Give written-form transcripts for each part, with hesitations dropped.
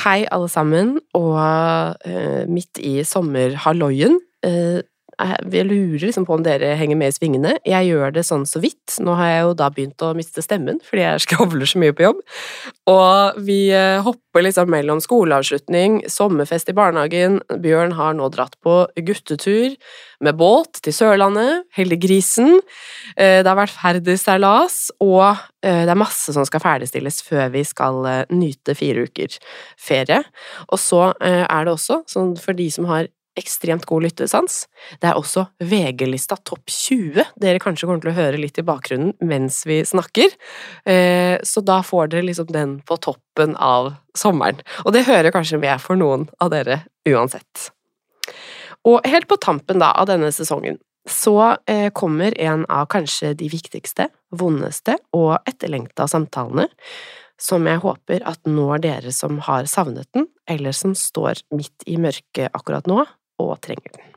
Hei alle sammen, og midt i sommerhalloien, jeg lurer liksom på om dere henger med i svingene. Jeg gjør det sånn så vidt. Nå har jeg jo da begynt å miste stemmen, fordi jeg skravler så mye på jobb. Og vi hopper liksom mellom skoleavslutning, sommerfest i barnehagen. Bjørn har nå dratt på guttetur med båt til Sørlandet, Heldiggrisen. Det har vært ferdigseilas, og det er masse som skal ferdigstilles før vi skal nyte 4 uker ferie. Og så er det også, sånn for de som har ekstremt god lyttesans. Det er også VG-lista topp 20. Dere kanskje kommer til å høre litt i bakgrunnen mens vi snakker. Så da får dere liksom den på toppen av sommeren. Og det hører kanskje med for noen av dere uansett. Og helt på tampen da av denne sesongen, så kommer en av kanskje de viktigste, vondeste og etterlengta samtalene, som jeg håper at når dere som har savnet den, eller som står midt i mørket akkurat nå, og trenger den.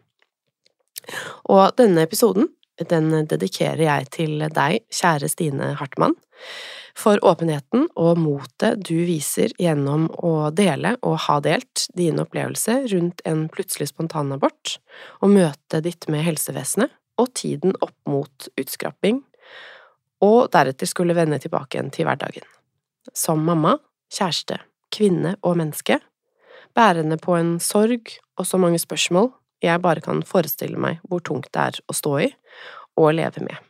Og denne episoden, den dedikerer jeg til deg, kjære Stine Hartmann, for åpenheten og motet du viser gjennom å dele og ha delt dine opplevelser rundt en plutselig spontanabort, og møtet ditt med helsevesenet, og tiden opp mot utskrapping, og deretter skulle vende tilbake igjen til hverdagen. Som mamma, kjæreste, kvinne og menneske, bærende på en sorg og så mange spørsmål jeg bare kan forestille meg hvor tungt det er å stå i og leve med.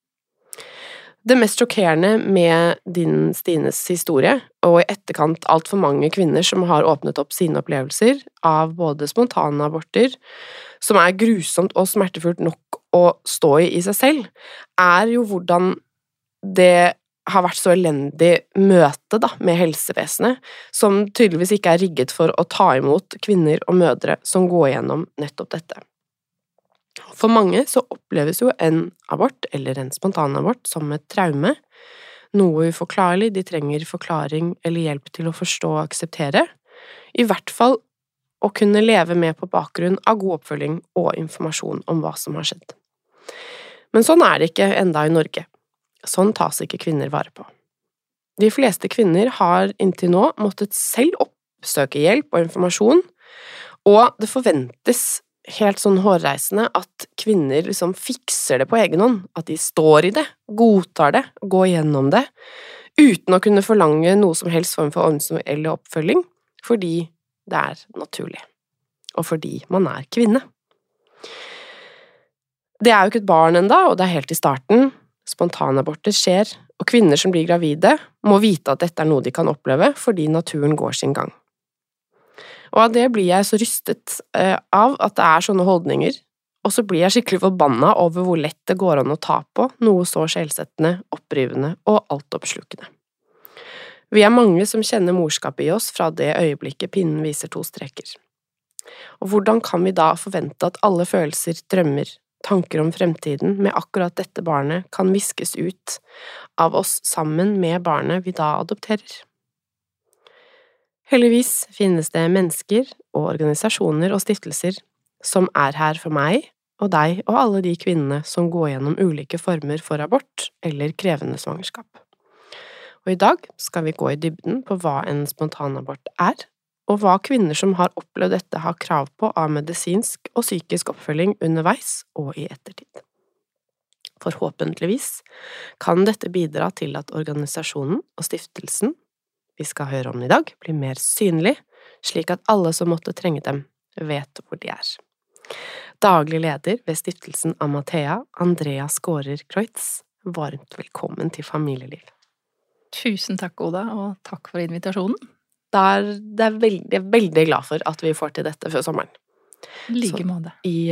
Det mest sjokkerende med din Stines historie, og i etterkant alt for mange kvinner som har åpnet opp sine opplevelser av både spontane aborter, som er grusomt og smertefullt nok å stå i seg selv, er jo hvordan det har vært så elendig møte da, med helsevesenet, som tydeligvis ikke er rigget for å ta imot kvinner og mødre som går gjennom nettopp dette. For mange så oppleves jo en abort eller en spontanabort som et traume, noe uforklarlig, de trenger forklaring eller hjelp til å forstå og akseptere, i hvert fall å kunne leve med på bakgrunn av god oppfølging og informasjon om hva som har skjedd. Men sånn er det ikke enda i Norge. Sånn tas ikke kvinner vare på. De fleste kvinner har inntil nå måttet selv oppsøke hjelp og informasjon, og det forventes helt sånn hårreisende at kvinner liksom fikser det på egen hånd, at de står i det, godtar det, går gjennom det, uten å kunne forlange noe som helst form for omsorg eller oppfølging, fordi det er naturlig, og fordi man er kvinne. Det er jo ikke et barn enda, og det er helt i starten. Spontanaborter skjer, og kvinner som blir gravide må vite at dette er noe de kan oppleve fordi naturen går sin gang. Og av det blir jeg så rystet av at det er sånne holdninger, og så blir jeg skikkelig forbanna over hvor lett det går an å ta på noe så skjellsettende, opprivende og altoppslukende. Vi er mange som kjenner morskapet i oss fra det øyeblikket pinnen viser 2 streker. Og hvordan kan vi da forvente at alle følelser, drømmer, tanker om fremtiden med akkurat dette barnet kan viskes ut av oss sammen med barnet vi da adopterer? Heldigvis finnes det mennesker og organisasjoner og stiftelser som er her for meg og deg og alle de kvinnene som går gjennom ulike former for abort eller krevende svangerskap. Og i dag skal vi gå i dybden på hva en spontanabort er, og hva kvinner som har opplevd dette har krav på av medisinsk og psykisk oppfølging underveis og i ettertid. Forhåpentligvis kan dette bidra til at organisasjonen og stiftelsen vi skal høre om i dag blir mer synlig, slik at alle som måtte trenge dem, vet hvor de er. Daglig leder ved stiftelsen Amathea, Andrea Skårer-Kreutz, varmt velkommen til Familieliv. Tusen takk, Oda, og takk for invitasjonen. Det er veldig glad for at vi får til dette før sommeren. Like måte.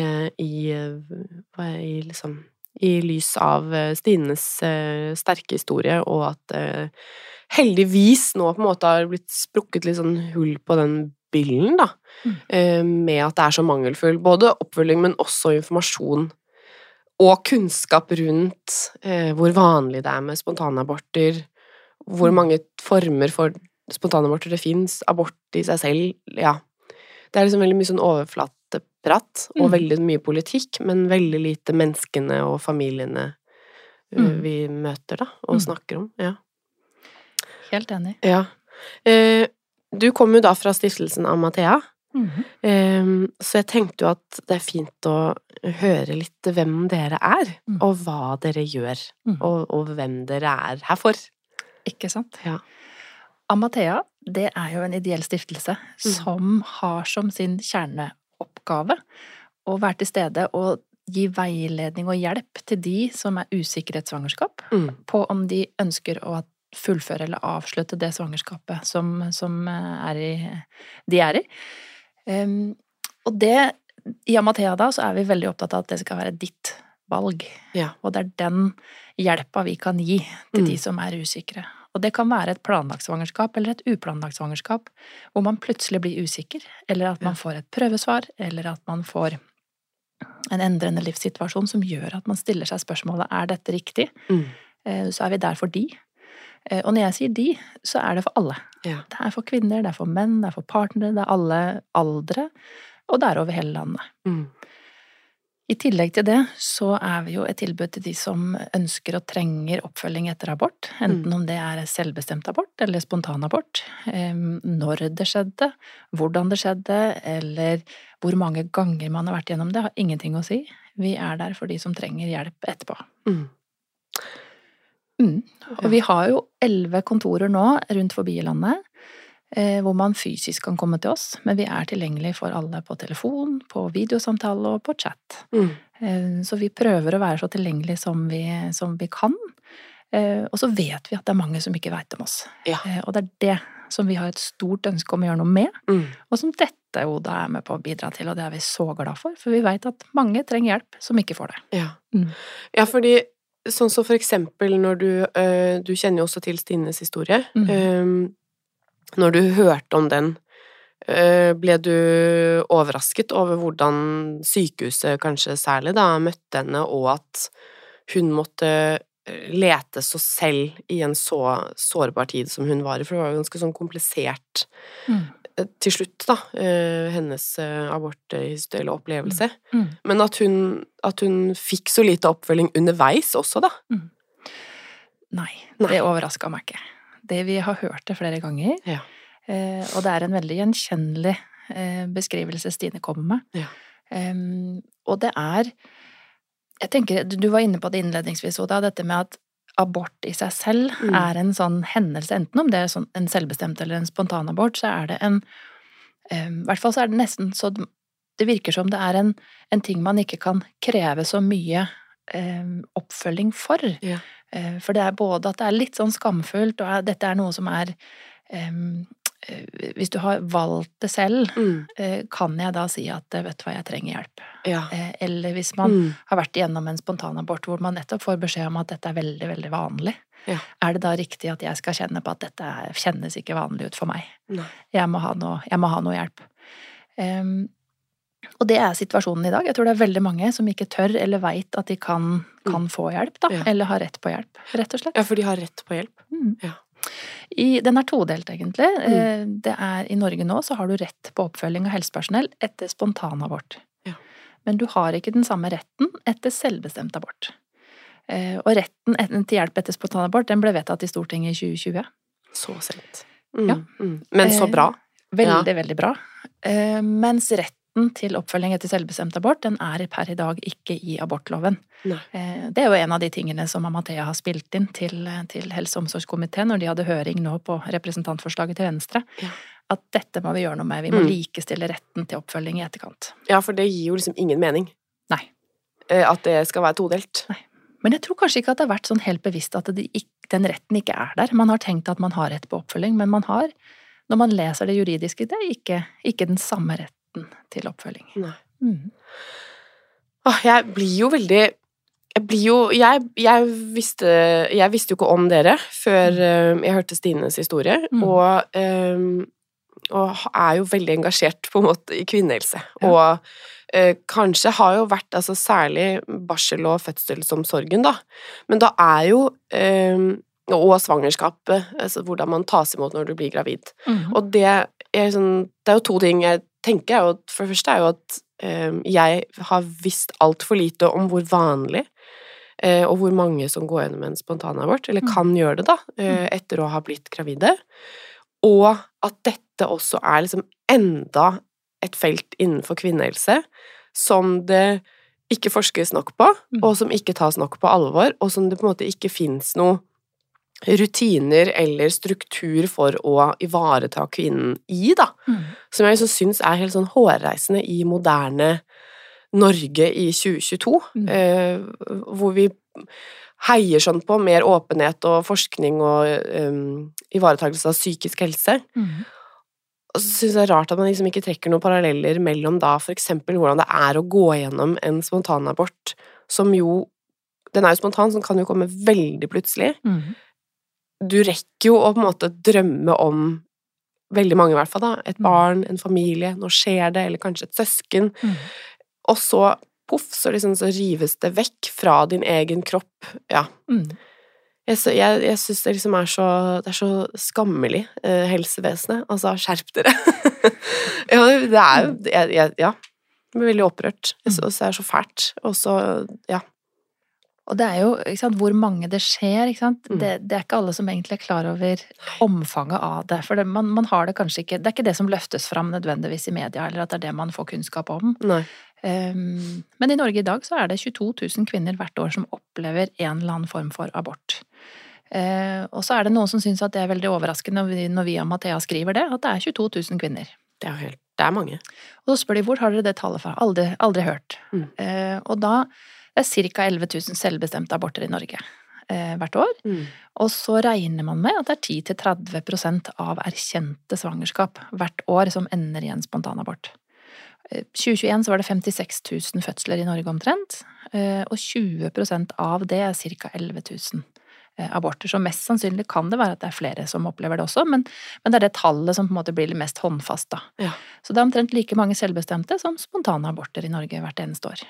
I lys av Stines sterke historie, og at heldigvis nå på en måte har blitt sprukket litt sånn hull på den byllen da, med at det er så mangelfull, både oppfølging, men også informasjon og kunnskap rundt hvor vanlig det er med spontanaborter, hvor mange former for spontanaborter det finnes, abort i seg selv, ja. Det er liksom veldig mye sånn overflateprat, og veldig mye politikk, men veldig lite menneskene og familiene vi møter da, og snakker om, ja. Helt enig. Ja. du kom jo da fra stiftelsen Amathea, så jeg tenkte jo at det fint å høre litt hvem dere og hva dere gjør, og hvem dere her for. Ikke sant? Ja. Amathea, det jo en ideell stiftelse som har som sin kjerneoppgave å være til stede og gi veiledning og hjelp til de som usikre i et svangerskap, på om de ønsker å fullføre eller avslutte det svangerskapet som de i. Og det, i Amathea da, så vi veldig opptatt av at det skal være ditt valg. Ja. Og det den hjelpa vi kan gi til de som usikre. Og det kan være et planlagt svangerskap eller et uplanlagt svangerskap, hvor man plutselig blir usikker, eller at man får et prøvesvar, eller at man får en endrende livssituasjon som gjør at man stiller seg spørsmålet, dette riktig? Så vi der for de. Og når jeg sier de, så det for alle. Ja. Det for kvinner, det for menn, det for partnere, det alle aldre, og det over hele landet. I tillegg til det, så vi jo et tilbud til de som ønsker og trenger oppfølging etter abort, enten om det selvbestemt abort eller spontanabort, når det skjedde, hvordan det skjedde, eller hvor mange ganger man har vært gjennom det, har ingenting å si. Vi der for de som trenger hjelp etterpå. Og vi har jo 11 kontorer nå rundt forbi i landet, hvor man fysisk kan komme til oss, men vi tilgjengelig for alle på telefon, på videosamtale og på chat. Så vi prøver å være så tilgjengelig som vi kan, og så vet vi at det mange som ikke vet om oss. Ja. Og det som vi har et stort ønske om å gjøre noe med, og som dette jo da med på å bidra til, og det vi så glad for vi vet at mange trenger hjelp som ikke får det. Ja, ja fordi sånn som for eksempel når du kjenner jo også til Stines historie, når du hørte om den, ble du overrasket over hvordan sykehuset kanskje særlig da møtte henne, og at hun måtte lete så selv i en så sårbar tid som hun var i, for det var jo ganske sånn komplisert til slutt da, hennes aborthistorie eller opplevelse. Men at hun fikk så lite oppfølging underveis også da. Nei, det overrasket meg ikke. Det vi har hørt det flere ganger, og det en veldig gjenkjennelig beskrivelse Stine kommer med. Ja. Og det jeg tenker, du var inne på det innledningsvis, Oda, dette med at abort i seg selv en sånn hendelse, enten om det sånn en selvbestemt eller en spontanabort, så det i hvert fall så det nesten så det virker som det en ting man ikke kan kreve så mye oppfølging for. Ja. For det både at det litt sånn skamfullt, og dette noe som hvis du har valgt det selv, kan jeg da si at vet du hva, jeg trenger hjelp. Ja. Eller hvis man har vært igjennom en spontanabort, hvor man nettopp får beskjed om at dette veldig, veldig vanlig. Ja. Det da riktig at jeg skal kjenne på at dette kjennes ikke vanlig ut for meg? Nei. Jeg må ha noe hjelp. Og det situasjonen i dag. Jeg tror det veldig mange som ikke tør eller vet at de kan få hjelp, da, eller har rett på hjelp, rett og slett. Ja, for de har rett på hjelp. Ja. Den todelt, egentlig. Det i Norge nå, så har du rett på oppfølging av helsepersonell etter spontanabort. Ja. Men du har ikke den samme retten etter selvbestemt abort. Og retten til hjelp etter spontanabort, den ble vedtatt i Stortinget i 2020. Så sent. Ja. Men så bra. Veldig, veldig bra. Mens retten til oppfølging etter selvbestemt abort, den per i dag ikke i abortloven. Nei. Det jo en av de tingene som Amathea har spilt inn til Helse- og omsorgskomiteen når de hadde høring nå på representantforslaget til Venstre. Ja. At dette må vi gjøre noe med. Vi må likestille retten til oppfølging i etterkant. Ja, for det gir jo liksom ingen mening. Nei. At det skal være todelt. Nei. Men jeg tror kanskje ikke at det har vært sånn helt bevisst at den retten ikke der. Man har tenkt at man har rett på oppfølging, men man har, når man leser det juridiske, det ikke den samme retten til oppfølging. Nei. Jeg blir jo veldig jeg visste jo ikke om dere før jeg hørte Stines historie, og jo veldig engasjert på en måte i kvinnehelse, og kanskje har jo vært særlig barsel- og fødselsomsorgen da, men da jo og svangerskapet, hvordan man tas imot når du blir gravid. Og det jo to ting jeg tenker, for det første jo at jeg har visst alt for lite om hvor vanlig og hvor mange som går gjennom en spontanabort, eller kan gjøre det da, etter å ha blitt gravide, og at dette dette også liksom enda et felt innenfor kvinnehelse som det ikke forskes nok på, og som ikke tas nok på alvor, og som det på en måte ikke finnes noe rutiner eller struktur for å ivareta kvinnen i, da. Som jeg synes helt sånn hårreisende i moderne Norge i 2022, hvor vi heier sånn på mer åpenhet og forskning og ivaretakelse av psykisk helse. Og så synes jeg det rart at man liksom ikke trekker noen paralleller mellom da for eksempel hvordan det å gå gjennom en spontanabort, som jo, den jo spontan, så den kan jo komme veldig plutselig. Du rekker jo å på en måte drømme om veldig mange i hvert fall da, et barn, en familie, nå skjer det, eller kanskje et søsken, og så puff, så liksom så rives det vekk fra din egen kropp, ja. Jeg synes det liksom det så skammelig, helsevesenet, altså skjerp dere. Ja, det jo, ja, jeg blir veldig opprørt, jeg synes det så fælt, og så, ja. Og det jo, ikke sant, hvor mange det skjer, ikke sant, det ikke alle som egentlig klar over omfanget av det, for man har det kanskje ikke, det ikke det som løftes fram nødvendigvis i media, eller at det det man får kunnskap om. Nei. Men i Norge i dag så det 22 000 kvinner hvert år som opplever en eller annen form for abort. Og så det noen som synes at det veldig overraskende når vi og Mathea skriver det, at det 22 000 kvinner. Det jo helt, det mange. Og så spør de, hvor har dere det tallet fra? Aldri hørt. Og da det cirka 11 000 selvbestemte aborter i Norge hvert år. Og så regner man med at det 10-30% av erkjente svangerskap hvert år som ender i en spontanabort. 2021 så var det 56 000 fødsler i Norge omtrent, og 20% av det cirka 11 000 aborter, så mest sannsynlig kan det være at det flere som opplever det også, men det det tallet som på en måte blir mest håndfast da. Ja. Så det omtrent like mange selvbestemte som spontane aborter i Norge hvert eneste år.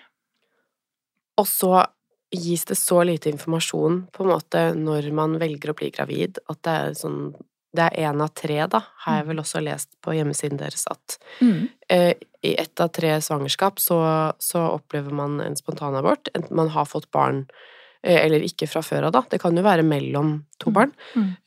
Og så gis det så lite informasjon på en måte når man velger å bli gravid, at det sånn, det 1 av 3 da, har jeg vel også lest på hjemmesiden deres at i 1 av 3 svangerskap så opplever man en spontanabort, enten man har fått barn eller ikke fra før av da, det kan jo være mellom 2 barn.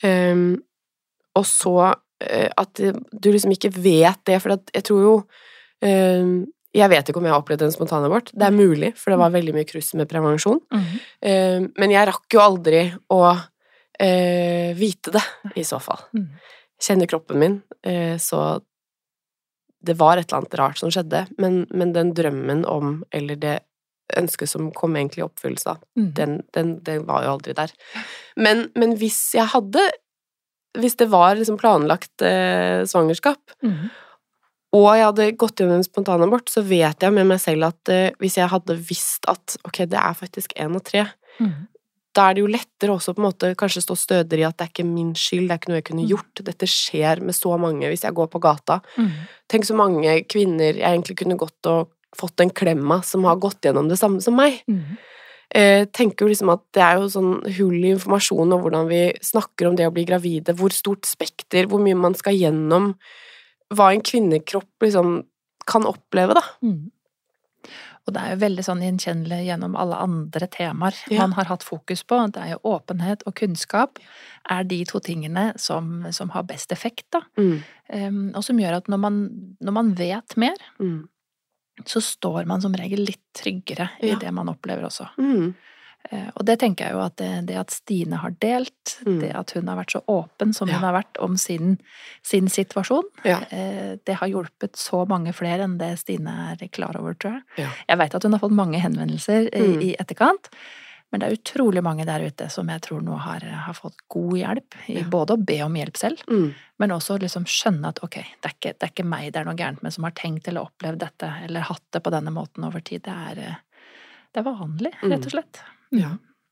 Og så at du liksom ikke vet det, for at jeg tror jo jeg vet ikke om jeg har opplevd en spontanabort. Det mulig, for det var veldig mye kryss med prevensjon. Men jeg rakk jo aldri å vite det, i så fall. Jeg kjenner kroppen min, så det var et eller annet rart som skjedde, men den drømmen om, eller det ønsket som kom egentlig i oppfyllelse av, den var jo aldri der. Men hvis det var liksom planlagt svangerskap, og jeg hadde gått gjennom en spontanabort, så vet jeg med meg selv at hvis jeg hadde visst at ok, det faktisk 1 av 3, da det jo lettere også på en måte kanskje stå stødigere i at det ikke min skyld, det ikke noe jeg kunne gjort, dette skjer med så mange hvis jeg går på gata. Tenk så mange kvinner jeg egentlig kunne gått og fått en klemma som har gått gjennom det samme som meg. Tenker jo liksom at det jo sånn hull i informasjon om hvordan vi snakker om det å bli gravide, hvor stort spekter, hvor mye man skal gjennom, hva en kvinnekropp liksom kan oppleve da. Og det jo veldig sånn gjenkjennelig gjennom alle andre temaer man har hatt fokus på. Det jo åpenhet og kunnskap de 2 tingene som har best effekt da. Og som gjør at når man vet mer, så står man som regel litt tryggere i det man opplever også. Og det tenker jeg jo at det at Stine har delt, det at hun har vært så åpen som hun har vært om sin situasjon, det har hjulpet så mange flere enn det Stine klar over, tror jeg. Jeg vet at hun har fått mange henvendelser i etterkant, men det utrolig mange der ute som jeg tror nå har fått god hjelp i både å be om hjelp selv, men også liksom skjønne at ok, det ikke meg det noe gærent med som har tenkt eller opplevd dette, eller hatt det på denne måten over tid. Det vanlig, rett og slett. Ja.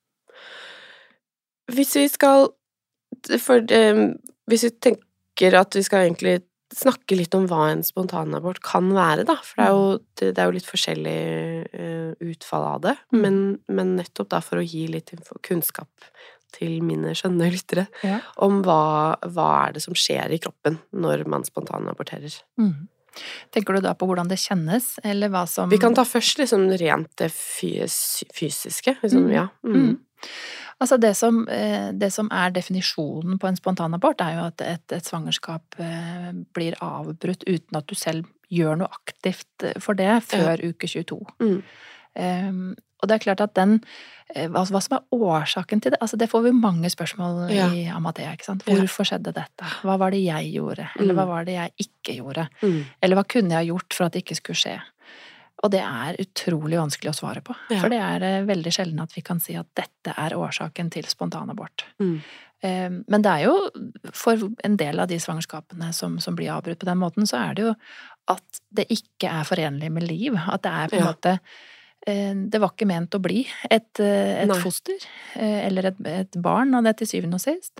Hvis vi skal hvis vi tenker at vi skal egentlig snakke litt om hva en spontanabort kan være da, for det jo litt forskjellig utfall av det, men nettopp da for å gi litt kunnskap til mine skjønne lyttere om hva det som skjer i kroppen når man spontanaborterer. Tenker du da på hvordan det kjennes, eller hva som... Vi kan ta først liksom rent det fysiske, liksom, Altså det som definisjonen på en spontanabort, jo at et svangerskap blir avbrutt uten at du selv gjør noe aktivt for det før uke 22. Og det klart at hva som årsaken til det, altså det får vi mange spørsmål i Amathea, ikke sant? Hvorfor skjedde dette? Hva var det jeg gjorde? Eller hva var det jeg ikke gjorde? Eller hva kunne jeg gjort for at det ikke skulle skje? Og det utrolig vanskelig å svare på. For det veldig sjelden at vi kan si at dette årsaken til spontanabort. Men det jo, for en del av de svangerskapene som blir avbrutt på den måten, så det jo at det ikke forenlig med liv. At det på en måte det var ikke ment å bli et foster, eller et barn av det til syvende og sist.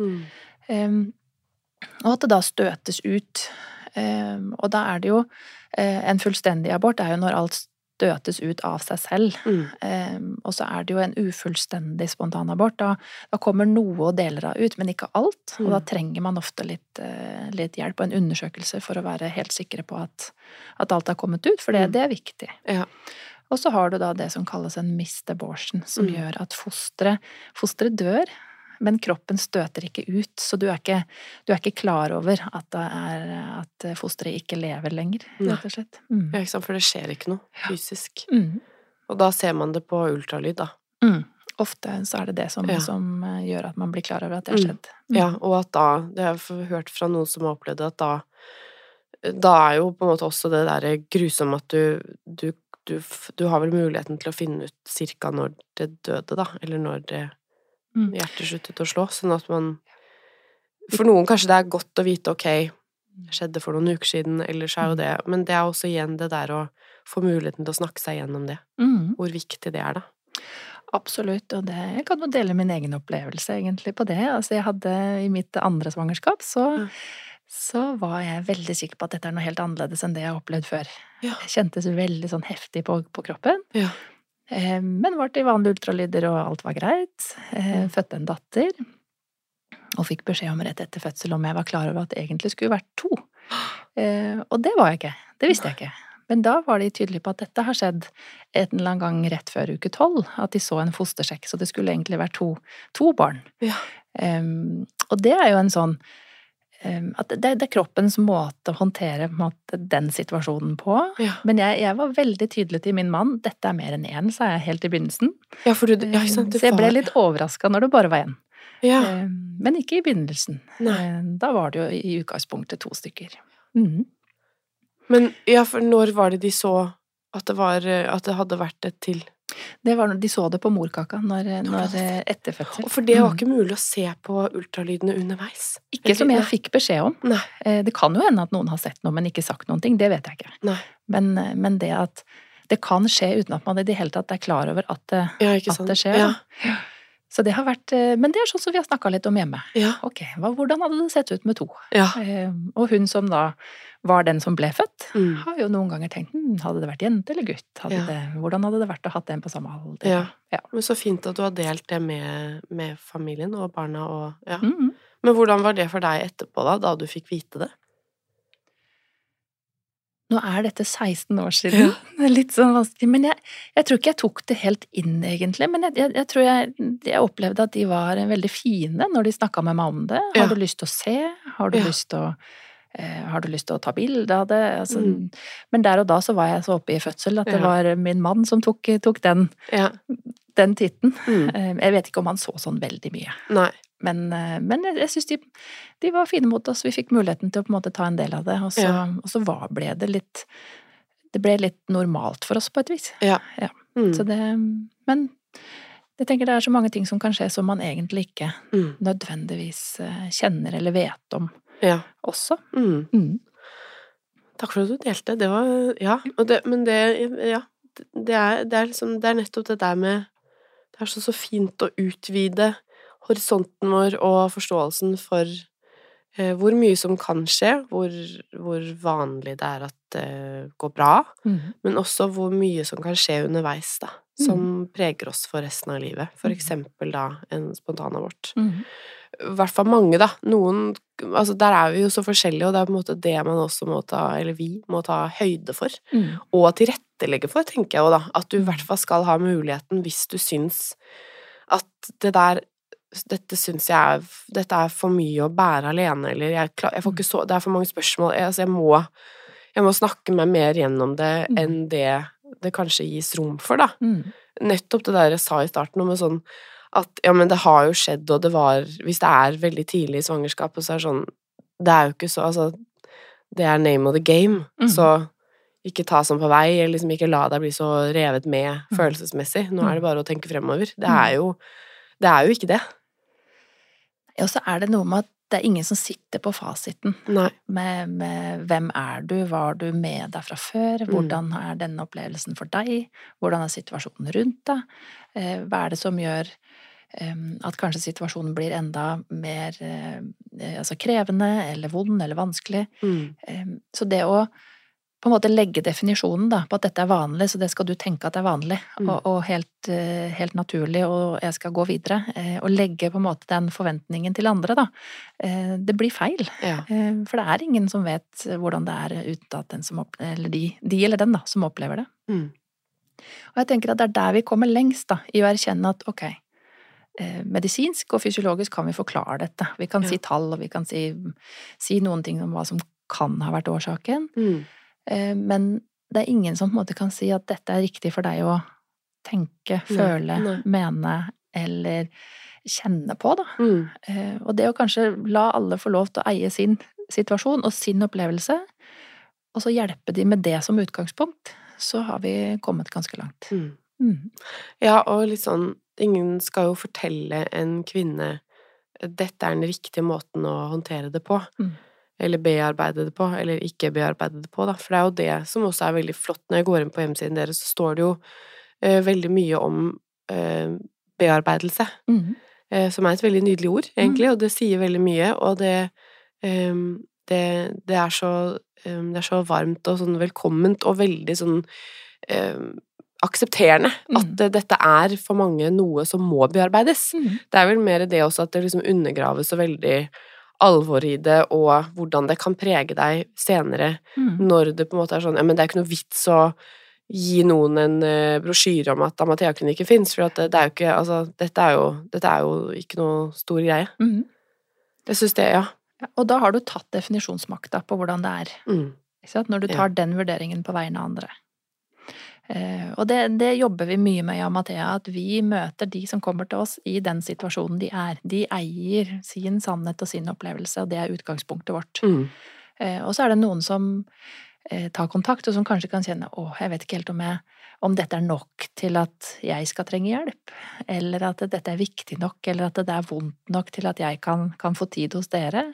Og at det da støtes ut. Og da det jo en fullstendig abort, jo når alt støtes ut av seg selv. Og så det jo en ufullstendig spontanabort. Da kommer noe og deler av ut, men ikke alt. Og da trenger man ofte litt hjelp og en undersøkelse for å være helt sikre på at alt har kommet ut, for det viktig. Ja. Og så har du da det som kalles en missed abortion, som gjør at fosteret dør, men kroppen støter ikke ut, så du ikke klar over at fosteret ikke lever lenger, rett og slett. Ja, ikke sant, for det skjer ikke noe fysisk. Og da ser man det på ultralyd, da. Ofte så det som gjør at man blir klar over at det har skjedd. Ja, og at da, det har jeg hørt fra noen som har opplevd det, at da jo på en måte også det der grusomme at du har vel muligheten til å finne ut cirka når det døde, da, eller når det hjertet sluttet å slå, sånn at man for noen kanskje det godt å vite, ok, det skjedde for noen uker siden, ellers jo det, men det også igjen det der å få muligheten til å snakke seg gjennom det, hvor viktig det da. Absolutt, og jeg kan jo dele min egen opplevelse egentlig på det. Altså jeg hadde i mitt andre svangerskap, så var jeg veldig sikker på at dette noe helt annerledes enn det jeg har opplevd før. Ja. Jeg kjentes veldig sånn heftig på kroppen. Ja. Men var til vanlige ultralyder, og alt var greit. Fødte en datter, og fikk beskjed om rett etter fødsel om jeg var klar over at det egentlig skulle vært 2. Og det var jeg ikke. Det visste jeg ikke. Men da var de tydelige på at dette har skjedd en eller annen gang rett før uke 12, at de så en fostersjekk, så det skulle egentlig være 2 barn. Ja. Og det jo en sånn at det kroppens måte å håndtere den situasjonen på. Ja. Men jeg var veldig tydelig til min mann, dette mer enn 1, sa jeg helt i begynnelsen. Ja, for så jeg ble litt overrasket når det bare var 1. Ja. Men ikke i begynnelsen. Nei. Da var det jo i utgangspunktet 2 stykker. Men ja, for når var det de så at det hadde vært et til? Det var når de så det på morkaka, når etter fødsel. For det var ikke mulig å se på ultralydene underveis? Ikke som jeg fikk beskjed om. Nei. Det kan jo hende at noen har sett noe, men ikke sagt noen ting, det vet jeg ikke. Nei. Men det at det kan skje uten at man i det hele tatt klar over at det skjer. Ja. Så det har vært, men det sånn som vi har snakket litt om hjemme. Ja. Ok, hvordan hadde det sett ut med 2? Ja. Og hun som da var den som ble født, har jo noen ganger tenkt, hadde det vært jente eller gutt? Hvordan hadde det vært å ha den på samme alder? Ja. Ja. Men så fint at du har delt det med familien og barna. Men hvordan var det for deg etterpå da du fikk vite det? Nå dette 16 år siden, litt sånn vanskelig, men jeg tror ikke jeg tok det helt inn egentlig, men jeg tror jeg opplevde at de var veldig fine når de snakket med meg om det. Har du lyst til å se? Har du lyst til å ta bilde av det? Altså, men der og da så var jeg så oppe i fødsel at det var min mann som tok den titten. Jeg vet ikke om han så sånn veldig mye. Nei. Men jeg synes de var fine mot oss. Vi fikk muligheten til å på en måte ta en del av det, og så ble det litt normalt for oss på et vis. Ja. Ja. Så men jeg tenker det så mange ting som kan skje som man egentlig ikke nødvendigvis kjenner eller vet om også. Takk for at du delte. Det var, men det liksom, det nettopp det der med, det så fint å utvide horisonten vår og forståelsen for hvor mye som kan skje, hvor vanlig det at det går bra, men også hvor mye som kan skje underveis da, som preger oss for resten av livet. For eksempel da en spontanabort. I hvert fall mange da, noen, altså der vi jo så forskjellige, og det på en måte det man også må ta, eller vi må ta høyde for, og tilrettelegge for, tenker jeg jo da, at du i hvert fall skal ha muligheten hvis du syns at det der dette synes dette for mye å bære alene, eller jeg får ikke det for mange spørsmål, altså jeg må snakke meg mer gjennom det enn det kanskje gis rom for, da. Nettopp det der jeg sa i starten om sånn, at ja, men det har jo skjedd, og hvis det veldig tidlig i svangerskapet, så det sånn, det jo ikke så, altså, det name of the game, så ikke ta sånn på vei, eller liksom ikke la deg bli så revet med følelsesmessig. Nå det bare å tenke fremover. Det jo ikke det. Og så det noe med at det ingen som sitter på fasiten. Nei. Med hvem du, var du med deg fra før, hvordan denne opplevelsen for deg, hvordan situasjonen rundt deg, hva det som gjør at kanskje situasjonen blir enda mer altså krevende, eller vond, eller vanskelig. Så det å på en måte legge definisjonen da, på at dette vanlig, så det skal du tenke at det vanlig, og helt naturlig, og jeg skal gå videre, og legge på en måte den forventningen til andre da. Det blir feil, for det ingen som vet hvordan det uten at den som eller de eller den da, som opplever det. Og jeg tenker at det der vi kommer lengst da, i å erkjenne at ok, medisinsk og fysiologisk kan vi forklare dette. Vi kan si tall, og vi kan si noen ting om hva som kan ha vært årsaken, men det ingen som på en måte kan si at dette riktig for deg å tenke, føle, mene eller kjenne på da. Og det å kanskje la alle få lov til å eie sin situasjon og sin opplevelse, og så hjelpe de med det som utgangspunkt, så har vi kommet ganske langt. Ja, og litt sånn, ingen skal jo fortelle en kvinne dette den riktige måten å håndtere det på. Eller bearbeide det på, eller ikke bearbeide det på, da. For det jo det som også veldig flott. Når jeg går inn på hjemmesiden deres, så står det jo veldig mye om bearbeidelse, som et veldig nydelig ord, egentlig, og det sier veldig mye, og det så varmt og sånn velkomment, og veldig sånn aksepterende, at dette for mange noe som må bearbeides. Det vel mer det også at det liksom undergraves så veldig alvor i det, og hvordan det kan prege deg senere, når det på en måte sånn, ja, men det ikke noe vits å gi noen en brosjyre om at Amathea-klinikken finnes, for at det jo ikke, altså, dette jo ikke noe stor greie. Jeg synes det, ja. Og da har du tatt definisjonsmakta på hvordan det ikke sant? Når du tar den vurderingen på vegne av andre. Og det jobber vi mye med i Amathea, at vi møter de som kommer til oss i den situasjonen de De eier sin sannhet og sin opplevelse, og det utgangspunktet vårt. Og så det noen som tar kontakt, og som kanskje kan kjenne, jeg vet ikke helt om dette nok til at jeg skal trenge hjelp, eller at dette viktig nok, eller at det vondt nok til at jeg kan få tid hos dere.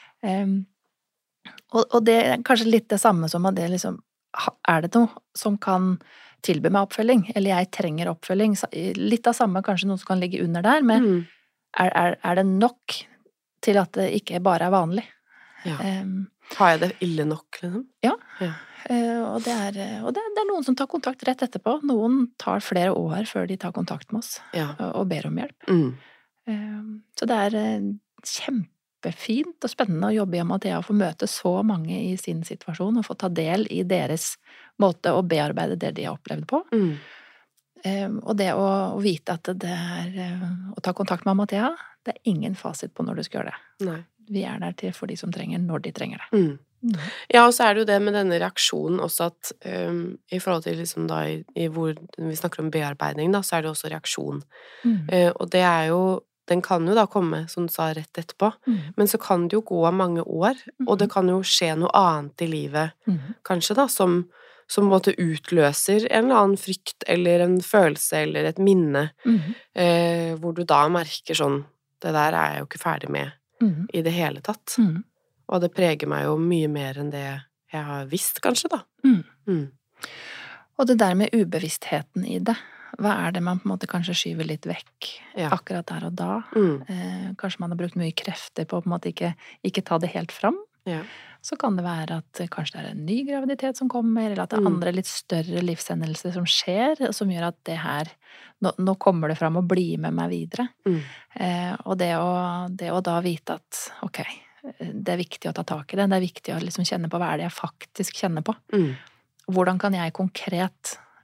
Og det kanskje litt det samme som at det liksom, det noe som kan tilby meg oppfølging, eller jeg trenger oppfølging, litt av samme kanskje noe som kan ligge under der, men det nok til at det ikke bare vanlig? Ja. Har jeg det ille nok, liksom? Ja. Og det noen som tar kontakt rett etterpå. Noen tar flere år før de tar kontakt med oss, og ber om hjelp. Så det kjempefint og spennende å jobbe i Amathea og få møte så mange i sin situasjon, og få ta del i deres måte å bearbeide det de har opplevd på. Og det å vite at det å ta kontakt med Amathea, det ingen fasit på når du skal gjøre det. Nei. Vi der til for de som trenger, når de trenger det. Ja, og så det jo det med denne reaksjonen også at i forhold til liksom da i hvor vi snakker om bearbeiding da, så det også reaksjon. Og det jo, den kan jo da komme, som du sa, rett etterpå, men så kan det jo gå mange år, og det kan jo skje noe annet i livet, kanskje da, som på en måte utløser en eller annen frykt, eller en følelse, eller et minne, hvor du da merker sånn, det der jeg jo ikke ferdig med i det hele tatt. Og det preger meg jo mye mer enn det jeg har visst, kanskje, da. Og det der med ubevisstheten i det, hva det man på en måte kanskje skyver litt vekk akkurat der og da? Kanskje man har brukt mye krefter på en måte ikke ta det helt fram? Så kan det være at kanskje det en ny graviditet som kommer, eller at det andre litt større livshendelser som skjer, som gjør at det her, nå kommer det fram og blir med meg videre. Og det å da vite at, ok, det viktig å ta tak i det, det viktig å liksom kjenne på hva det jeg faktisk kjenner på. Hvordan kan jeg konkret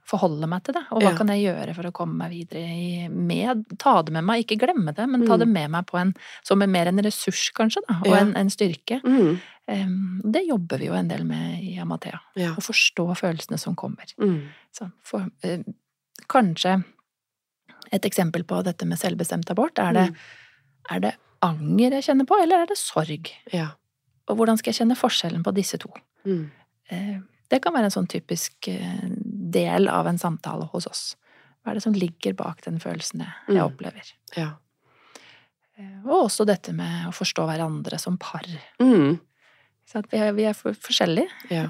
forholde meg til det, og hva kan jeg gjøre for å komme meg videre ta det med meg, ikke glemme det, men ta det med meg som mer en ressurs kanskje da, og en styrke. Det jobber vi jo en del med i Amathea, å forstå følelsene som kommer. Så kanskje et eksempel på dette med selvbestemt abort, er det anger jeg kjenner på, eller er det sorg? Ja. Og hvordan skal jeg kjenne forskjellen på disse to? Det kan være en sånn typisk del av en samtale hos oss. Hva er det som ligger bak den følelsen jeg opplever? Ja. Og også dette med å forstå hverandre som par. Så at vi er forskjellige.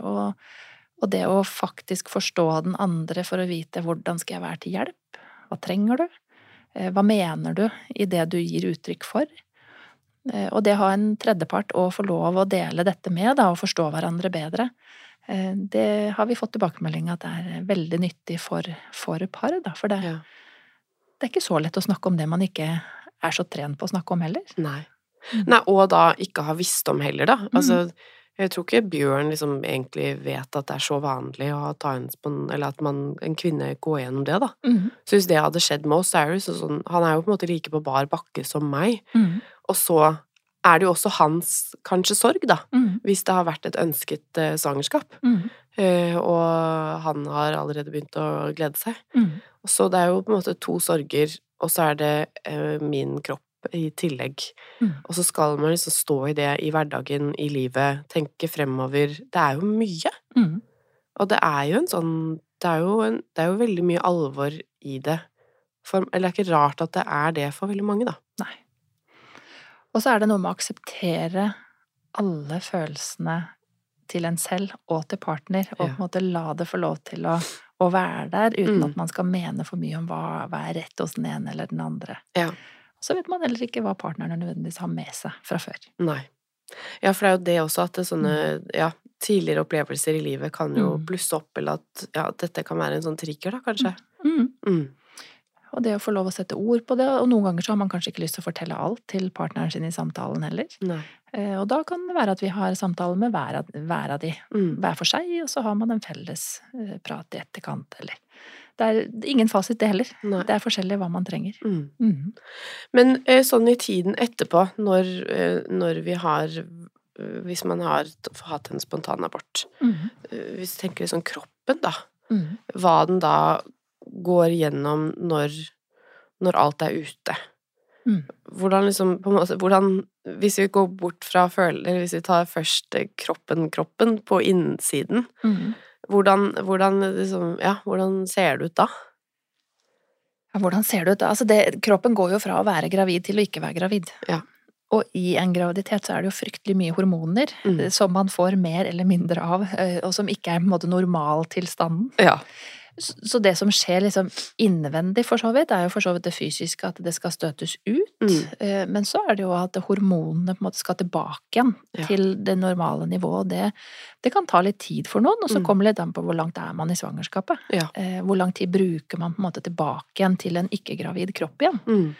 Og det å faktisk forstå den andre for å vite hvordan skal jeg være til hjelp? Hva trenger du? Hva mener du i det du gir uttrykk for? Og det å ha en tredjepart og få lov å dele dette med, da, og forstå hverandre bedre, det har vi fått tilbakemelding at det er veldig nyttig for par, da, for det er ikke så lett å snakke om det man ikke er så trent på å snakke om heller. Nei, og da ikke ha visst om heller, da. Altså, jeg tror ikke Bjørn liksom egentlig vet at det er så vanlig å ta eller at en kvinne går gjennom det, da. Så hvis det hadde skjedd med oss, så er det sånn, han er jo på en måte like på bar bakke som meg, og så er det jo også hans kanskje sorg, da, hvis det har vært et ønsket svangerskap. Og han har allerede begynt å glede seg. Så det er jo på en måte to sorger, og så er det min kropp i tillegg. Og så skal man liksom stå i det i hverdagen, i livet, tenke fremover. Det er jo mye. Og det er jo en sånn, det er jo veldig mye alvor i det. Eller det er ikke rart at det er det for veldig mange, da. Nei. Og så er det noe med å akseptere alle følelsene til en selv og til partner, og på en måte la det få lov til å være der, uten at man skal mene for mye om hva er rett hos den ene eller den andre. Ja. Så vet man heller ikke hva partneren nødvendigvis har med seg fra før. Nei. Ja, for det er jo det også at det sånne, tidligere opplevelser i livet kan jo blusse opp, eller at dette kan være en sånn trigger, da, kanskje. Og det å få lov å sette ord på det, og noen ganger så har man kanskje ikke lyst til å fortelle alt til partneren sin i samtalen heller. Nei. Og da kan det være at vi har samtaler med hver av de, hver for seg, og så har man en felles prat i etterkant, eller det er ingen fasit det heller. Nei. Det er forskjellig hva man trenger. Men sånn i tiden etterpå, når vi har, hvis man har hatt en spontan abort, hvis du tenker sånn kroppen da, hva den da går gjennom når alt er ute. Hvordan liksom, på en måte, hvis vi går bort fra hvis vi tar først kroppen på innsiden, hvordan liksom, hvordan ser det ut da? Ja, hvordan ser det ut da? Altså kroppen går jo fra å være gravid til å ikke være gravid. Ja. Og i en graviditet så er det jo fryktelig mye hormoner, som man får mer eller mindre av, og som ikke er på en måte normaltilstanden. Ja. Så det som skjer liksom innvendig for så vidt, er jo for så vidt det fysiske, at det skal støtes ut, men så er det jo at hormonene på en måte skal tilbake igjen til det normale nivået, det kan ta litt tid for noen, og så kommer det litt an på hvor langt er man i svangerskapet. Ja. Hvor lang tid bruker man på en måte tilbake igjen til en ikke-gravid kropp igjen.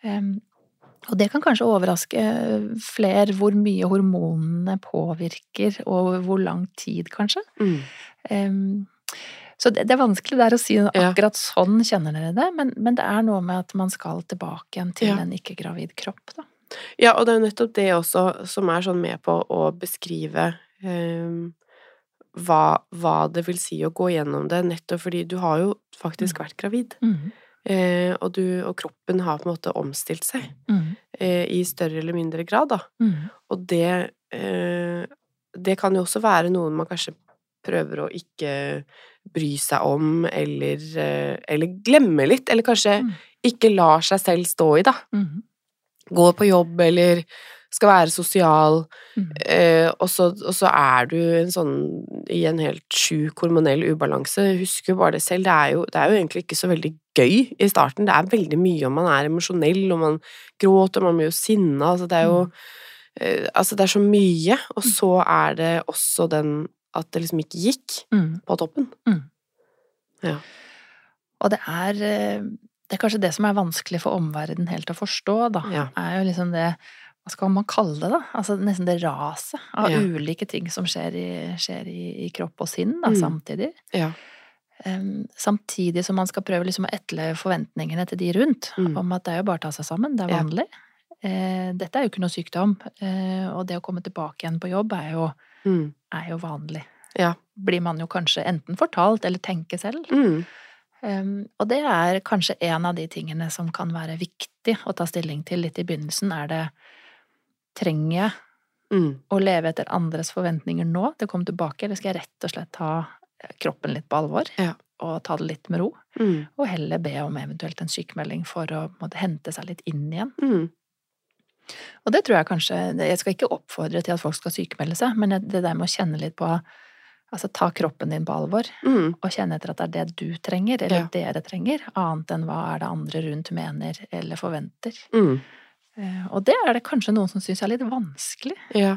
Og det kan kanskje overraske flere hvor mye hormonene påvirker, og hvor lang tid kanskje. Så det er vanskelig der å si akkurat sånn kjenner dere det, men det er noe med at man skal tilbake igjen til en ikke-gravid kropp, da. Ja, og det er jo nettopp det også som er sånn med på å beskrive hva det vil si å gå gjennom det, nettopp fordi du har jo faktisk vært gravid. Og kroppen har på en måte omstilt seg i større eller mindre grad, da. Og det kan jo også være noe man kanskje prøver å ikke bry seg om, eller glemme litt, eller kanskje ikke lar seg selv stå i, da. Gå på jobb, eller skal være sosial, og så er du i en helt sjuk hormonell ubalanse. Husk jo bare det selv, det er jo egentlig ikke så veldig gøy i starten. Det er veldig mye om man er emosjonell, og man gråter, og man blir jo sinna, altså det er jo det er så mye, og så er det også at det liksom ikke gikk på toppen. Ja. Og det er kanskje det som er vanskelig for omverdenen helt å forstå, da. Ja. Er jo liksom det, hva skal man kalle det, da? Altså nesten det raset av ulike ting som skjer i kropp og sinn, da, samtidig. Ja. Samtidig som man skal prøve liksom å etterleve forventningene til de rundt, om at det er jo bare å ta seg sammen, det er vanlig. Dette er jo ikke noe sykdom, og det å komme tilbake igjen på jobb er jo vanlig. Ja. Blir man jo kanskje enten fortalt eller tenker selv. Og det er kanskje en av de tingene som kan være viktig å ta stilling til litt i begynnelsen. Trenger jeg å leve etter andres forventninger nå til å komme tilbake, eller skal jeg rett og slett ta kroppen litt på alvor, og ta det litt med ro, og heller be om eventuelt en sykemelding for å måtte hente seg litt inn igjen. Og det tror jeg kanskje, jeg skal ikke oppfordre til at folk skal sykemelde seg, men det der med å kjenne litt på, altså ta kroppen din på alvor, og kjenne etter at det er det du trenger, eller dere trenger, annet enn hva er det andre rundt mener eller forventer. Og det er det kanskje noen som synes er litt vanskelig.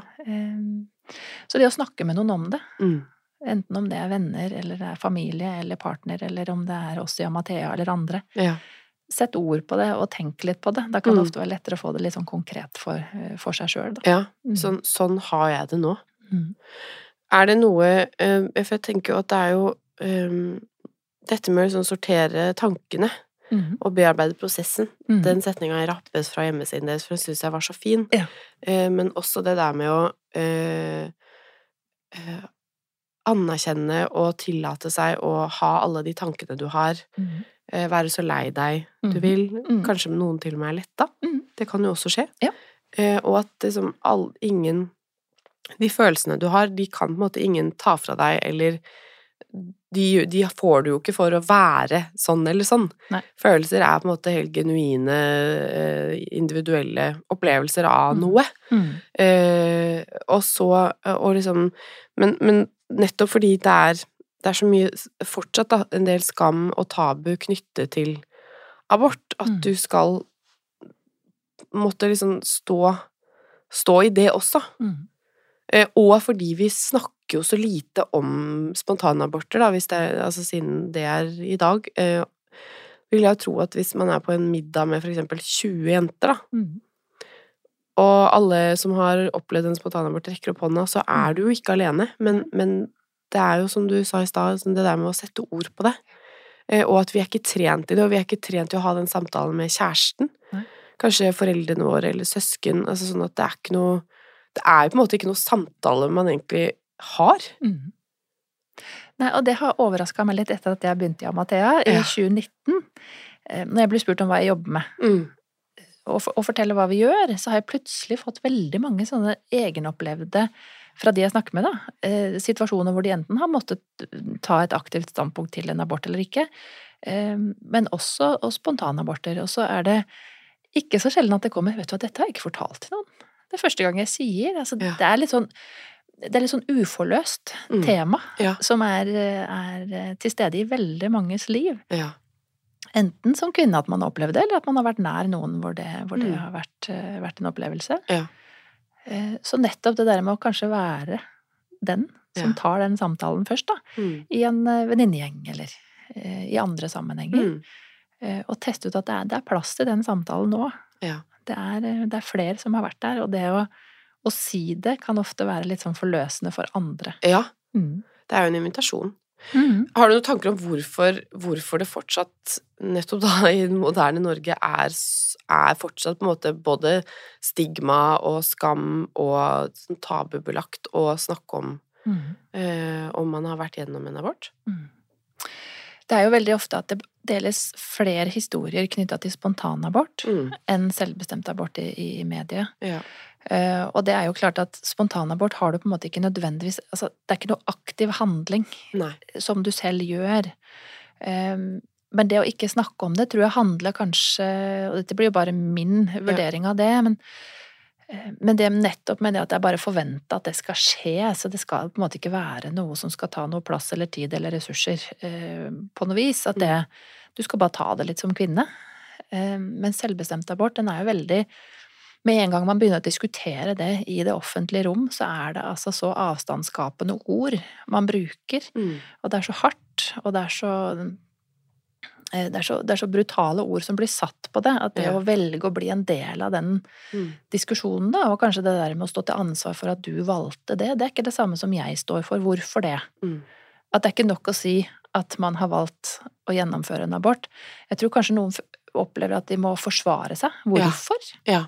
Så det å snakke med noen om det, enten om det er venner, eller det er familie, eller partner, eller om det er oss i Amathea eller andre, sett ord på det, og tenk litt på det. Da kan det ofte være lettere å få det litt sånn konkret for seg selv. Da. Ja, sånn har jeg det nå. Er det noe, for jeg tenker jo at det er jo dette med å liksom sortere tankene og bearbeide prosessen. Den setningen jeg rappet fra hjemmesiden deres, for den synes jeg var så fin. Men også det der med å anerkjenne og tillate seg å ha alle de tankene du har, være så lei deg du vil, kanskje med noen til og med er letta. Det kan jo også skje. Og at liksom de følelsene du har, de kan på en måte ingen ta fra deg, eller de får du jo ikke for å være sånn eller sånn. Nei. Følelser er på en måte helt genuine, individuelle opplevelser av noe. Og så, og liksom, men nettopp fordi det er så mye, fortsatt da, en del skam og tabu knyttet til abort, at du skal måtte liksom stå i det også. Og fordi vi snakker jo så lite om spontanaborter, da, hvis det er, altså siden det er i dag, vil jeg tro at hvis man er på en middag med for eksempel 20 jenter, da, og alle som har opplevd en spontanabort rekker opp hånda, så er du jo ikke alene, men det er jo som du sa i stad, det der med å sette ord på det, og at vi er ikke trent i det, og vi er ikke trent i å ha den samtalen med kjæresten, kanskje foreldrene våre eller søsken, altså sånn at det er ikke noe, det er jo på en måte ikke noe samtale man egentlig har. Nei, og det har overrasket meg litt etter at jeg begynte i Amathea i 2019, når jeg ble spurt om hva jeg jobber med. Og fortelle hva vi gjør, så har jeg plutselig fått veldig mange sånne egenopplevde, fra de jeg snakker med da, situasjoner hvor de enten har måttet ta et aktivt standpunkt til en abort eller ikke, men også og spontanaborter, og så er det ikke så sjelden at det kommer, vet du hva, dette har jeg ikke fortalt til noen. Det er første gang jeg sier, altså det er litt sånn uforløst tema, som er til stede i veldig manges liv. Enten som kvinne at man har opplevd det, eller at man har vært nær noen hvor det har vært en opplevelse. Så nettopp det der med å kanskje være den som tar den samtalen først da, i en venninnegjeng eller i andre sammenhenger, og teste ut at det er plass til den samtalen nå. Det er flere som har vært der, og det å si det kan ofte være litt sånn forløsende for andre. Ja, det er jo en invitasjon. Har du noen tanker om hvorfor det fortsatt, nettopp da i den moderne Norge, er fortsatt på en måte både stigma og skam og sånn tabubelagt å snakke om man har vært gjennom en abort? Det er jo veldig ofte at det deles flere historier knyttet til spontanabort enn selvbestemt abort i medie. Og det er jo klart at spontanabort har du på en måte ikke nødvendigvis, altså det er ikke noe aktiv handling som du selv gjør. Men det å ikke snakke om det tror jeg handler kanskje, og dette blir jo bare min vurdering av det, men det nettopp med det at det er bare forventet at det skal skje, så det skal på en måte ikke være noe som skal ta noe plass eller tid eller ressurser på noe vis, at du skal bare ta det litt som kvinne. Men selvbestemt abort, den er jo veldig, med en gang man begynner å diskutere det i det offentlige rom, så er det altså så avstandsskapende ord man bruker, og det er så hardt, og det er så brutale ord som blir satt på det, at det å velge å bli en del av den diskusjonen da, og kanskje det der med å stå til ansvar for at du valgte det, det er ikke det samme som jeg står for. Hvorfor det? At det er ikke nok å si at man har valgt å gjennomføre en abort. Jeg tror kanskje noen opplever at de må forsvare seg. Hvorfor? Ja.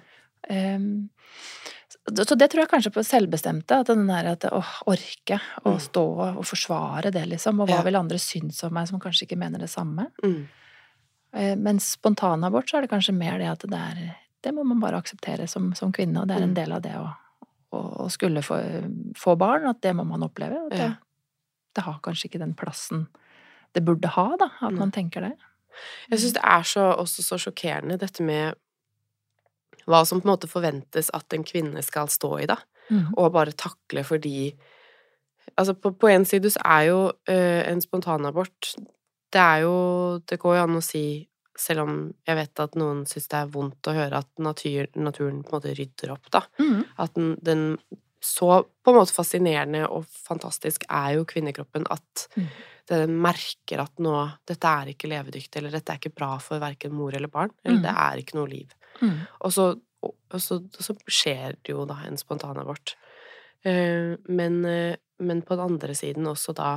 Så det tror jeg kanskje på selvbestemte, at den der at orke å stå og forsvare det, liksom, og hva vil andre synes om meg som kanskje ikke mener det samme. Mens spontanabort så er det kanskje mer det at det må man bare akseptere som kvinne, og det er en del av det å skulle få barn, at det må man oppleve, at det har kanskje ikke den plassen det burde ha, da, at man tenker det. Jeg synes det er også så sjokkerende dette med hva som på en måte forventes at en kvinne skal stå i, da, og bare takle fordi altså på en side så er jo en spontanabort det går jo an å si, selv om jeg vet at noen synes det er vondt å høre at naturen på en måte rydder opp, da, at den så på en måte fascinerende og fantastisk er jo kvinnekroppen at den merker at nå, dette er ikke levedyktig, eller dette er ikke bra for hverken mor eller barn, eller det er ikke noe liv. Og så skjer det jo da en spontanabort. Men på den andre siden også da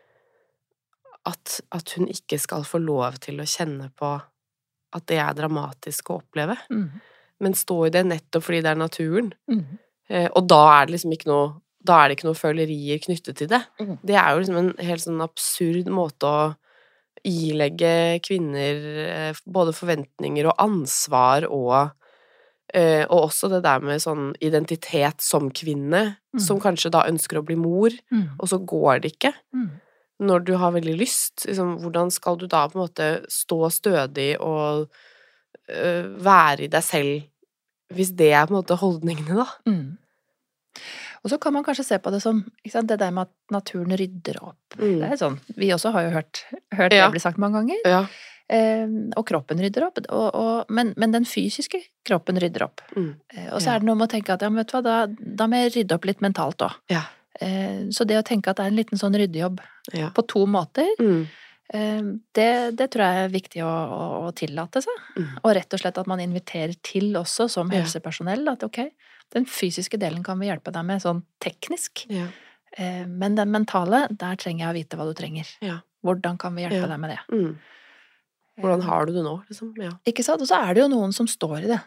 at hun ikke skal få lov til å kjenne på at det er dramatisk å oppleve. Men stå i det nettopp fordi det er naturen. Og da er det liksom ikke noe følerier knyttet til det. Det er jo liksom en helt sånn absurd måte å ilegge kvinner både forventninger og ansvar og også det der med sånn identitet som kvinne, som kanskje da ønsker å bli mor, og så går det ikke. Når du har veldig lyst, liksom, hvordan skal du da på en måte stå stødig og være i deg selv, hvis det er på en måte holdningene, da? Og så kan man kanskje se på det som, ikke sant, det der med at naturen rydder opp. Det er sånn, vi også har jo hørt det bli sagt mange ganger. Og kroppen rydder opp, men den fysiske kroppen rydder opp. Og så er det noe med å tenke at, ja, men vet du hva, da må jeg rydde opp litt mentalt også. Så det å tenke at det er en liten sånn ryddejobb på 2 måter, det tror jeg er viktig å tillate seg. Og rett og slett at man inviterer til også som helsepersonell, at ok, den fysiske delen kan vi hjelpe deg med sånn teknisk. Men den mentale, der trenger jeg å vite hva du trenger. Hvordan kan vi hjelpe deg med det? Hvordan har du det nå, liksom? Ikke sant? Og så er det jo noen som står i det,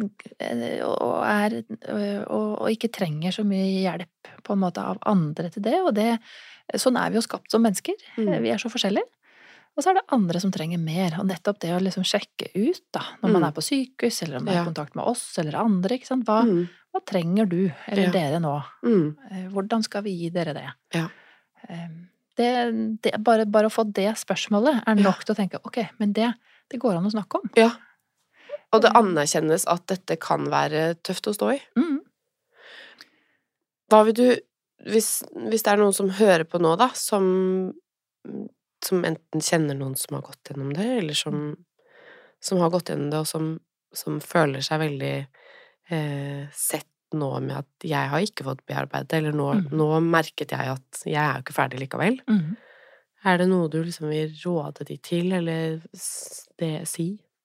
og ikke trenger så mye hjelp på en måte av andre til det, og sånn er vi jo skapt som mennesker. Vi er så forskjellige. Og så er det andre som trenger mer, og nettopp det å liksom sjekke ut, da, når man er på sykehus, eller om man er i kontakt med oss, eller andre, ikke sant? Hva trenger du, eller dere nå? Hvordan skal vi gi dere det? Bare å få det spørsmålet er nok til å tenke, ok, men det går an å snakke om. Og det anerkjennes at dette kan være tøft å stå i. Hva vil du, hvis det er noen som hører på nå, da, som enten kjenner noen som har gått gjennom det, eller som har gått gjennom det, og som føler seg veldig sett nå med at jeg har ikke fått bearbeidet, eller nå merket jeg at jeg er jo ikke ferdig likevel. Er det noe du liksom vil råde de til, eller si?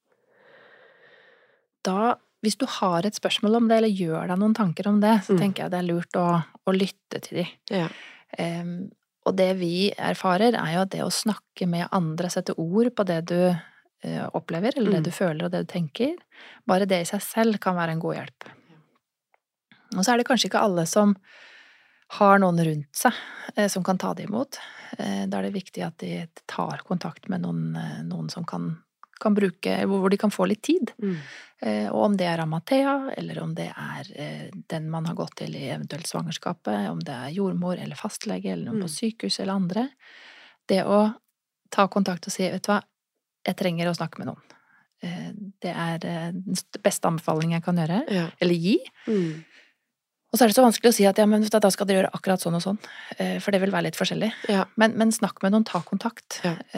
Da, hvis du har et spørsmål om det, eller gjør deg noen tanker om det, så tenker jeg det er lurt å lytte til de. Og det vi erfarer er jo at det å snakke med andre, sette ord på det du opplever, eller det du føler og det du tenker, bare det i seg selv kan være en god hjelp. Og så er det kanskje ikke alle som har noen rundt seg som kan ta det imot. Da er det viktig at de tar kontakt med noen som kan bruke, hvor de kan få litt tid. Og om det er Amathea, eller om det er den man har gått til i eventuelt svangerskapet, om det er jordmor eller fastlege, eller noen på sykehus eller andre. Det å ta kontakt og si, vet du hva, jeg trenger å snakke med noen. Det er den beste anbefalingen jeg kan gjøre, eller gi. Og så er det så vanskelig å si at ja, men da skal dere gjøre akkurat sånn og sånn, for det vil være litt forskjellig. Men snakk med noen, ta kontakt,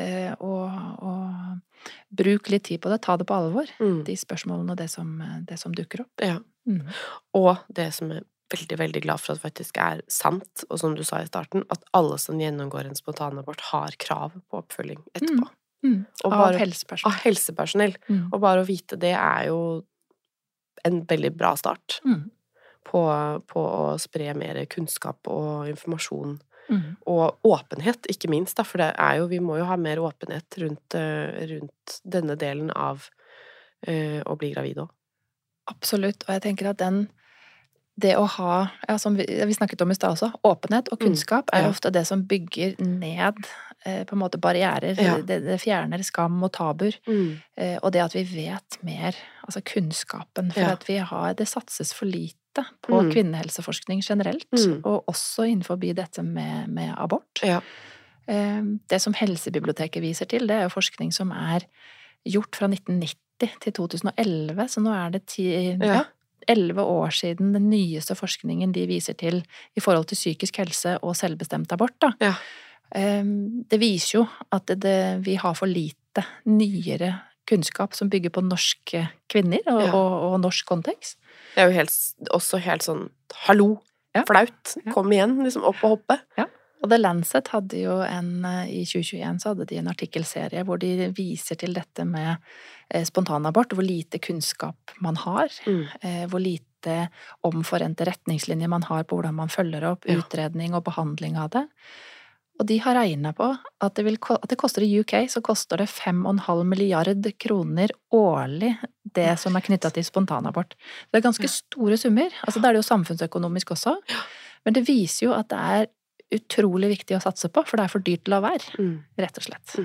og bruk litt tid på det, ta det på alvor, de spørsmålene og det som dukker opp. Og det som er veldig, veldig glad for at faktisk er sant, og som du sa i starten, at alle som gjennomgår en spontanabort har krav på oppfølging etterpå. Av helsepersonell. Av helsepersonell. Og bare å vite det er jo en veldig bra start. På å spre mer kunnskap og informasjon Og åpenhet, ikke minst, da, for det jo, vi må jo ha mer åpenhet rundt denne delen av å bli gravid også. Absolutt, og jeg tenker at det å ha, ja, som vi snakket om i sted også, åpenhet og kunnskap ofte det som bygger ned på en måte barrierer, det fjerner skam og tabuer, og det at vi vet mer, altså kunnskapen, for at det satses for lite på kvinnehelseforskning generelt, og også innenfor dette med abort. Det som Helsebiblioteket viser til, det jo forskning som gjort fra 1990 til 2011, så nå det 11 år siden den nyeste forskningen de viser til i forhold til psykisk helse og selvbestemt abort, da. Det viser jo at vi har for lite nyere kunnskap som bygger på norske kvinner og norsk kontekst. Det jo også helt sånn, hallo, flaut, kom igjen, liksom opp og hoppe. Og The Lancet hadde jo i 2021 så hadde de en artikkelserie hvor de viser til dette med spontanabort, hvor lite kunnskap man har, hvor lite omforente retningslinjer man har på hvordan man følger opp utredning og behandling av det. Og de har regnet på at det koster i UK, så koster det 5,5 milliard kroner årlig det som knyttet til spontanabort. Det ganske store summer, altså det det jo samfunnsøkonomisk også, men det viser jo at det utrolig viktig å satse på, for det for dyrt til å være, rett og slett.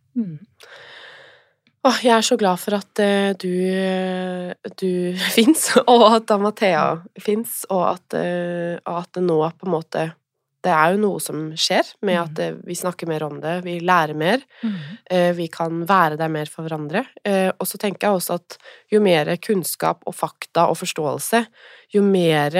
Jeg så glad for at du finnes, og at Amathea finnes, og at det nå på en måte, det jo noe som skjer med at vi snakker mer om det, vi lærer mer, vi kan være der mer for hverandre, og så tenker jeg også at jo mer kunnskap og fakta og forståelse, jo mer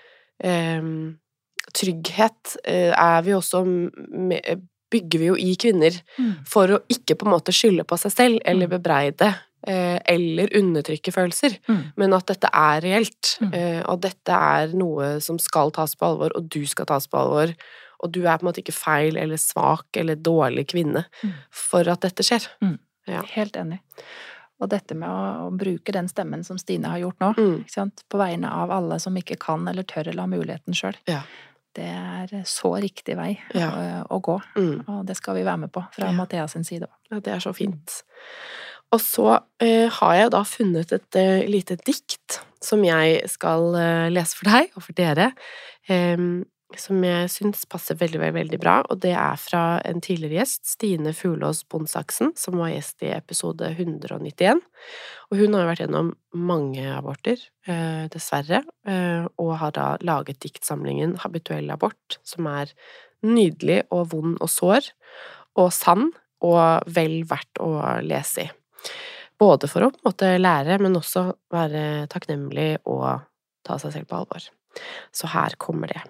trygghet vi også bygger vi jo i kvinner for å ikke på en måte skylde på seg selv eller bebreide eller undertrykke følelser, men at dette reelt, og dette noe som skal tas på alvor, og du skal tas på alvor, og du på en måte ikke feil eller svak eller dårlig kvinne for at dette skjer. Helt enig. Og dette med å bruke den stemmen som Stine har gjort nå, ikke sant? På vegne av alle som ikke kan eller tør eller har muligheten selv. Det så riktig vei å gå, og det skal vi være med på fra Amathea sin side. Ja, det så fint. Og så har jeg da funnet et lite dikt som jeg skal lese for deg og for dere, som jeg synes passer veldig, veldig, veldig bra, og det fra en tidligere gjest, Stine Fuglås Bondsaksen, som var gjest i episode 191, og hun har jo vært gjennom mange aborter, dessverre, og har da laget diktsamlingen Habituell abort, som nydelig og vond og sår, og sann, og vel verdt å lese i. Både for å på en måte lære, men også være takknemlig og ta seg selv på alvor. Så her kommer det.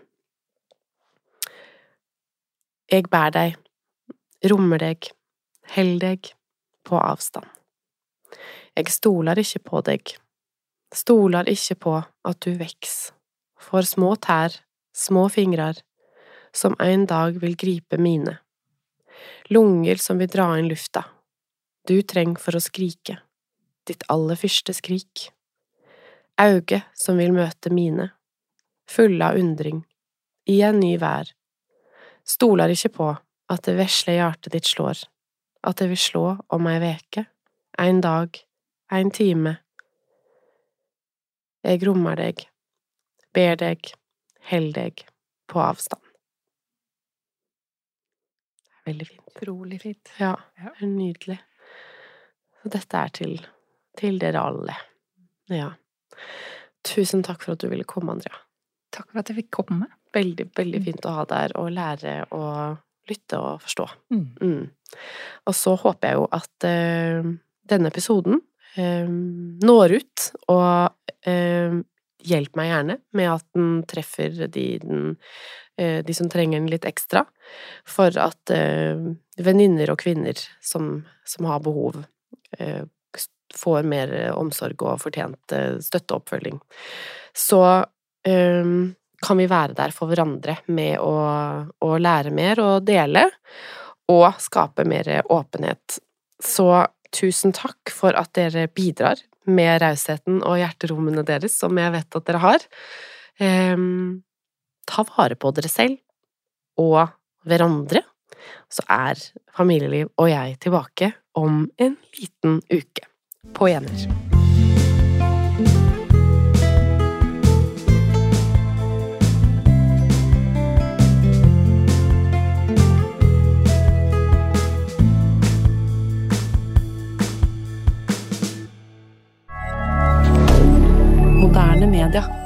Jeg bær deg, rommer deg, held deg på avstand. Jeg stoler ikke på deg, stoler ikke på at du veks, får små tær, små fingrar, som en dag vil gripe mine. Lunger som vil dra inn lufta, du trenger for å skrike, ditt aller første skrik. Auge som vil møte mine, fulle av undring, i en ny vær. Stoler ikke på at det vesle hjertet ditt slår, at det vil slå om ei veke, en dag, en time. Jeg rommer deg, ber deg, held deg på avstand. Veldig fint. Utrolig fint. Ja, nydelig. Så dette til dere alle. Ja. Tusen takk for at du ville komme, Andrea. Takk for at jeg fikk komme. Veldig, veldig fint å ha deg og lære å lytte og forstå. Og så håper jeg jo at denne episoden når ut, og hjelp meg gjerne med at den treffer de som trenger den litt ekstra, for at venninner og kvinner som har behov får mer omsorg og fortjent støtte og oppfølging. Så kan vi være der for hverandre med å lære mer og dele, og skape mer åpenhet. Så tusen takk for at dere bidrar med rausheten og hjerterommene deres, som jeg vet at dere har. Ta vare på dere selv, og hverandre, så Familieliv og jeg tilbake om en liten uke. På gjenhør. Moderne media.